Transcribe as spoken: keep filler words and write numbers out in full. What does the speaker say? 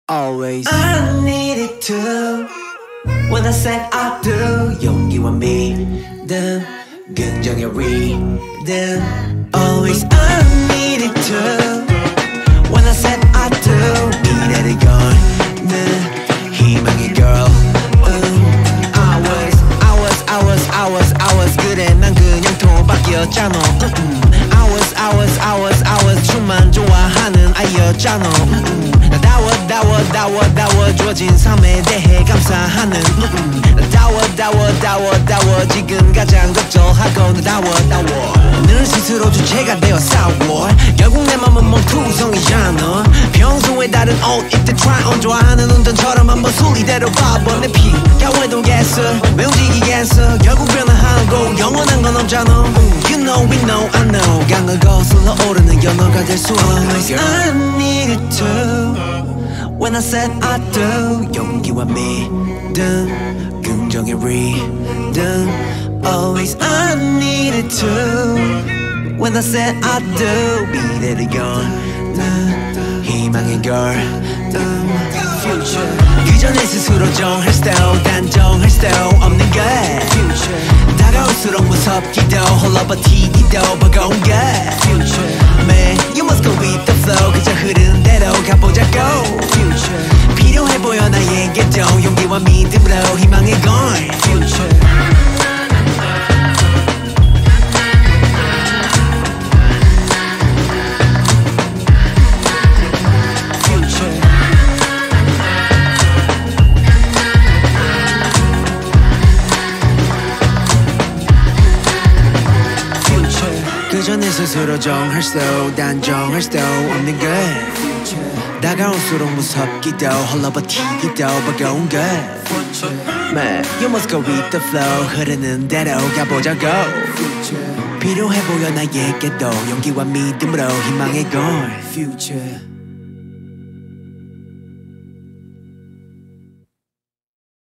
always I needed to when I said I do 용기와 믿음 긍정의 rhythm always I needed to when I said I do 미래를 거는 희망의 girl um, I was I was I was I was I was 그래 난 그냥 토박이었잖아 I was I was I was I was 춤만 좋아하는 아이였잖아 다워 다워 다워 다워 주어진 삶에 대해 감사하는 다워 다워 다워 다워 지금 가장 걱정하고 다워 다워 늘 스스로 주체가 되어 싸워 결국 내 맘은 멍투성이잖아 평소에 다른 옷 입대 try on 좋아하는 운전처럼 한번 순리대로 봐봐 내 피가 왜동겠어 왜 움직이겠어 결국 변화하고 영원한 건 없잖아 You know we know I know 강을 거슬러 오르는 연어가 될 수 없는 I needed to When I said I do 용기와 믿음 긍정의 rhythm Always I needed to When I said I do 미래를 여는 희망의 girl Future 그전에 스스로 정할 style 단정할 style 없는 것 Future 다가올수록 무섭기도 홀로 버티기도 버거운 것 Future Man you must go with the flow 그저 흐르는 대로 가보자고 Future 필요해 보여 나에게도 용기와 믿음으로 희망의 걸 Future 그전에 스스로 정할 수 단정할 수 없는 것 다가올수록 무섭기도 홀로 버티기도 버거운 것 Man, you must go with the flow 흐르는 대로 가보자고 필요해 보여 나에게도 용기와 믿음으로 희망의 걸 Future